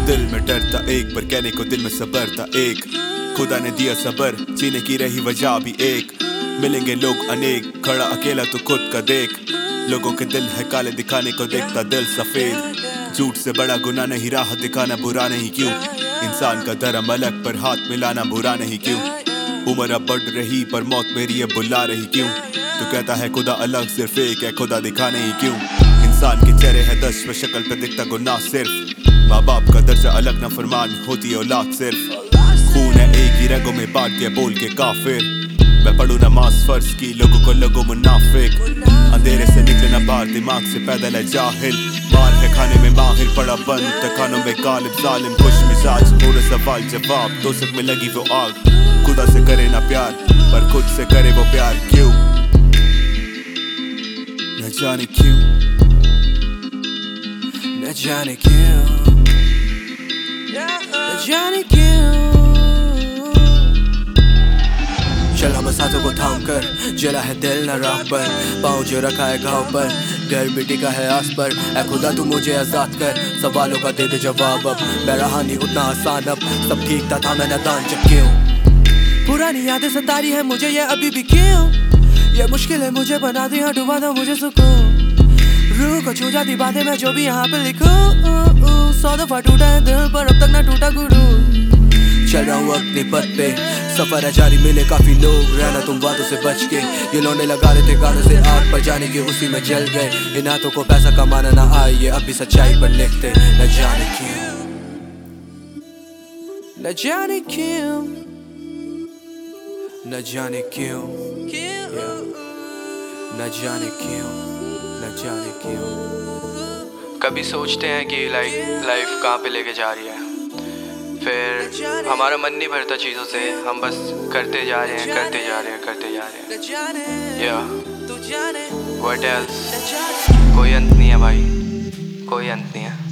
दिल में डर था एक, पर कहने को दिल में सबर था एक। खुदा ने दिया सबर, जीने की रही वजह भी एक। मिलेंगे लोग अनेक, खड़ा अकेला तो खुद का देख। लोगों के दिल है काले, दिखाने को देखता दिल सफेद। झूठ से बड़ा गुनाह नहीं, राह दिखाना बुरा नहीं क्यों। इंसान का धर्म अलग, पर हाथ मिलाना बुरा नहीं क्यों। उम्र अब बढ़ रही, पर मौत मेरी अब बुला रही क्यों। तो कहता है खुदा अलग, सिर्फ एक है खुदा दिखाने ही क्यों। इंसान के चेहरे है 10, पर शक्ल पे दिखता गुनाह सिर्फ। माँ बाप का दर्जा अलग, ना फरमान होती है औलाद सिर्फ। खून है एक ही रगों में बांट दिया बोल के काफिर। मैं पढ़ूं नमाज फर्ज की, लोगों को लोगों मुनाफिक। अंधेरे से निकले ना बाहर, दिमाग से पैदल है जाहिल। मार है खाने में माहिर, पड़ा बंद तखानों में गालिब जालिम। खुश मिजाज पूरे सवाल जवाब, दोसक में लगी वो आग। खुदा से करे ना प्यार, पर खुद से करे वो प्यार क्यों। न जाने क्यों, न जाने क्यों, न जाने क्यों। चला बस हाथों को थाम कर, जला है दिल न राह पर। पाँव जो रखा है घाव पर, घर बेटी का है आस पर। ऐ खुदा तू मुझे आजाद कर, सवालों का दे दे जवाब अब। मैं रहा नहीं उतना आसान अब, सब ठीक था मैं नादान जब क्यों। पुरानी यादें सतारी है मुझे ये अभी भी क्यों। ये मुश्किल है मुझे बना दी, हाँ डुबा दो मुझे सुकून। रूह को छू जाती बातें मैं जो भी यहाँ पे लिखूं। 100 दफा टूटा है दिल, पर अब तक ना टूटा गुरु। चल रहा हूँ अपने पथ पे, सफर है जारी, मिले काफी लोग। रहना तुम बातों से बच के, ये लौंडे लगा रहे थे गानों से आग पर जाने के, उसी में जल गए। इन हाथों को पैसा कमाना ना आए, ये अभी सच्चाई पर लिखते। न जाने क्यों, न जाने क्यों, न जाने क्यों, न जाने क्यों, न जाने क्यों। कभी सोचते हैं कि लाइफ कहाँ पे लेके जा रही है, फिर हमारा मन नहीं भरता चीज़ों से। हम बस करते जा रहे हैं, करते जा रहे हैं, करते जा रहे हैं। या व्हाट एल्स, कोई अंत नहीं है भाई, कोई अंत नहीं है।